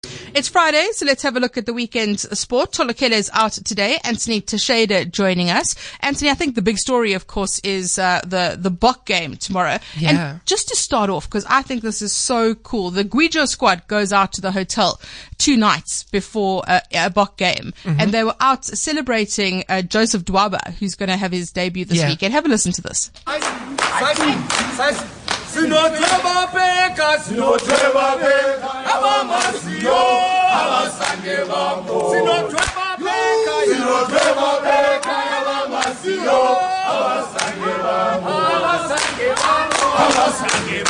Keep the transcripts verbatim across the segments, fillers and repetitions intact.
It's Friday, so let's have a look at the weekend's sport. Tolokele is out today. Anthony Teixeira joining us. Anthony, I think the big story, of course, is uh, the the B O C game tomorrow. Yeah. And just to start off, because I think this is so cool, the Guijo squad goes out to the hotel two nights before uh, a B O C game, mm-hmm. and they were out celebrating uh, Joseph Dwaba, who's going to have his debut this yeah. weekend. Have a listen to this. Sinotweba bheka sinotweba bheka abamasiyo abasange bambo sinotweba bheka sinotweba bheka abamasiyo abasange bambo abasange bambo abasange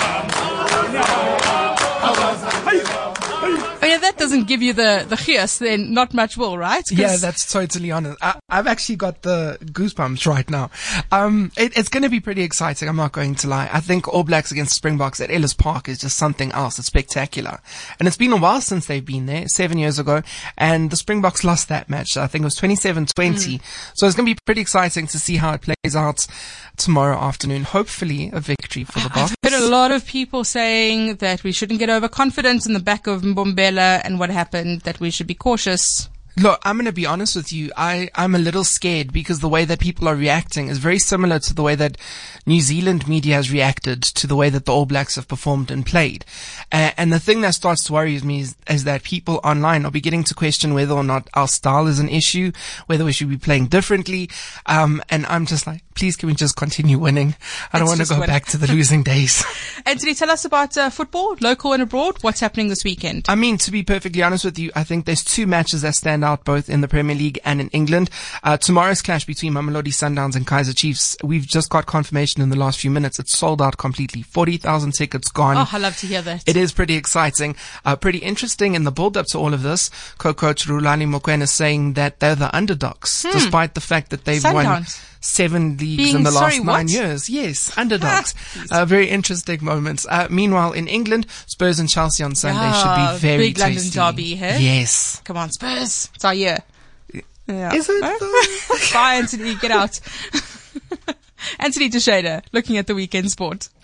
bambo abasange bambo. Oh yeah, that doesn't give you the the chias, then not much will, right? Yeah, that's totally honest. I, I've actually got the goosebumps right now. Um, it, it's going to be pretty exciting. I'm not going to lie. I think All Blacks against Springboks at Ellis Park is just something else. It's spectacular. And it's been a while since they've been there, seven years ago. And the Springboks lost that match. I think it was twenty-seven twenty. Mm. So it's going to be pretty exciting to see how it plays out tomorrow afternoon. Hopefully a victory for the Boks. I've heard a lot of people saying that we shouldn't get overconfident in the back of Mbombela and what happened, that we should be cautious. Look, I'm going to be honest with you. I, I'm a little scared because the way that people are reacting is very similar to the way that New Zealand media has reacted to the way that the All Blacks have performed and played. Uh, and the thing that starts to worry me is, is that people online are beginning to question whether or not our style is an issue, whether we should be playing differently. Um, and I'm just like, please can we just continue winning? I don't want to go win. back to the losing days. Anthony, tell us about uh, football, local and abroad. What's happening this weekend? I mean, to be perfectly honest with you, I think there's two matches that stand out both in the Premier League and in England. Uh, tomorrow's clash between Mamelodi Sundowns and Kaizer Chiefs, we've just got confirmation in the last few minutes. It's sold out completely. forty thousand tickets gone. Oh, I love to hear that. It is pretty exciting. Uh, pretty interesting in the build-up to all of this. Co-coach Rulani Mokoena is saying that they're the underdogs, hmm. despite the fact that they've Sundowns. won seven leagues Being, in the last sorry, nine what? years. Yes, underdogs. uh, very interesting moments. Uh, meanwhile, in England, Spurs and Chelsea on Sunday yeah, should be very big tasty. London derby, hey? Yes. Come on, Spurs. It's our year. Yeah. Is it? Bye, Anthony. Get out. Anthony Teixeira, looking at the weekend sport.